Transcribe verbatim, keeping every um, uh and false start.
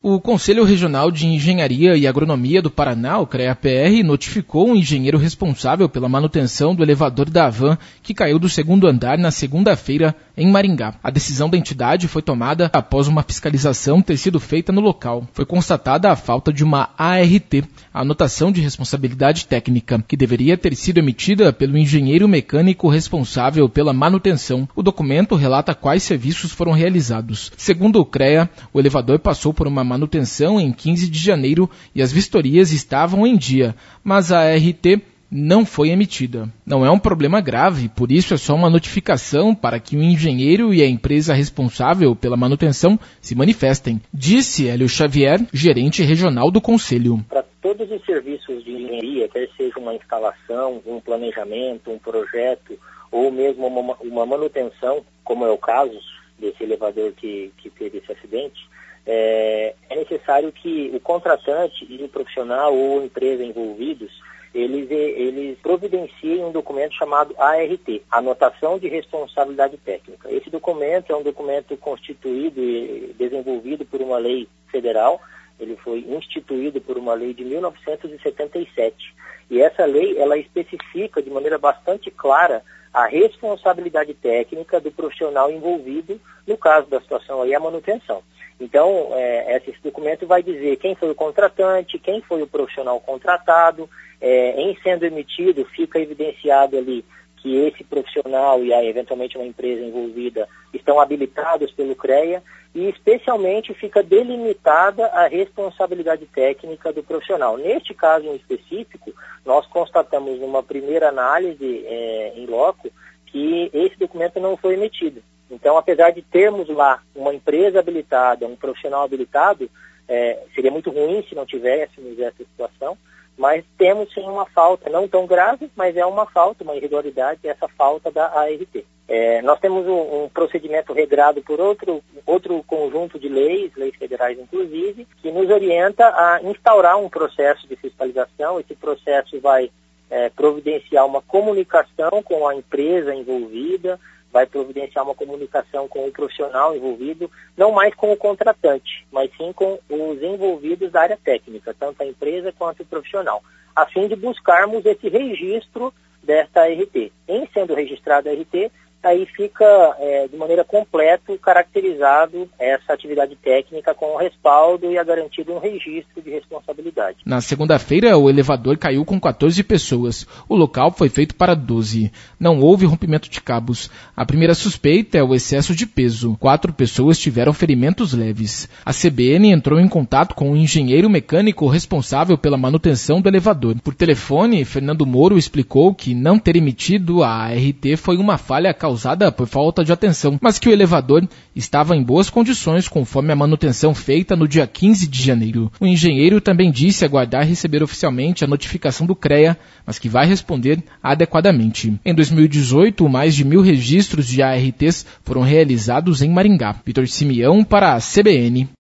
O Conselho Regional de Engenharia e Agronomia do Paraná, o CREA-P R, notificou o engenheiro responsável pela manutenção do elevador da Havan, que caiu do segundo andar na segunda-feira em Maringá. A decisão da entidade foi tomada após uma fiscalização ter sido feita no local. Foi constatada a falta de uma A R T, a anotação de responsabilidade técnica, que deveria ter sido emitida pelo engenheiro mecânico responsável pela manutenção. O documento relata quais serviços foram realizados. Segundo o CREA, o elevador passou por uma manutenção em quinze de janeiro e as vistorias estavam em dia, mas a A R T não foi emitida. Não é um problema grave, por isso é só uma notificação para que o engenheiro e a empresa responsável pela manutenção se manifestem, disse Hélio Xavier, gerente regional do Conselho. Para todos os serviços de engenharia, quer seja uma instalação, um planejamento, um projeto ou mesmo uma, uma manutenção, como é o caso desse elevador que, que teve esse acidente, É, é necessário que o contratante e o profissional ou a empresa envolvidos, eles, eles providenciem um documento chamado A R T, Anotação de Responsabilidade Técnica. Esse documento é um documento constituído e desenvolvido por uma lei federal. Ele foi instituído por uma lei de mil novecentos e setenta e sete. E essa lei, ela especifica de maneira bastante clara a responsabilidade técnica do profissional envolvido, no caso da situação aí, a manutenção. Então, é, esse documento vai dizer quem foi o contratante, quem foi o profissional contratado. É, em sendo emitido, fica evidenciado ali que esse profissional e a, eventualmente uma empresa envolvida estão habilitados pelo CREA e especialmente fica delimitada a responsabilidade técnica do profissional. Neste caso em específico, nós constatamos numa primeira análise é, em loco que esse documento não foi emitido. Então, apesar de termos lá uma empresa habilitada, um profissional habilitado, é, seria muito ruim se não tivéssemos essa situação, mas temos sim uma falta, não tão grave, mas é uma falta, uma irregularidade, essa falta da A R T. É, nós temos um, um procedimento regrado por outro, outro conjunto de leis, leis federais inclusive, que nos orienta a instaurar um processo de fiscalização. Esse processo vai é, providenciar uma comunicação com a empresa envolvida, vai providenciar uma comunicação com o profissional envolvido, não mais com o contratante, mas sim com os envolvidos da área técnica, tanto a empresa quanto o profissional, a fim de buscarmos esse registro desta A R T. Em sendo registrada a A R T, aí fica é, de maneira completa caracterizado essa atividade técnica com o respaldo e a garantia de um registro de responsabilidade. Na segunda-feira, o elevador caiu com quatorze pessoas. O local foi feito para doze. Não houve rompimento de cabos. A primeira suspeita é o excesso de peso. Quatro pessoas tiveram ferimentos leves. A C B N entrou em contato com o engenheiro mecânico responsável pela manutenção do elevador. Por telefone, Fernando Moro explicou que não ter emitido a A R T foi uma falha causada causada por falta de atenção, mas que o elevador estava em boas condições conforme a manutenção feita no dia quinze de janeiro. O engenheiro também disse aguardar receber oficialmente a notificação do CREA, mas que vai responder adequadamente. Em dois mil e dezoito, mais de mil registros de A R Ts foram realizados em Maringá. Vitor Simeão para a C B N.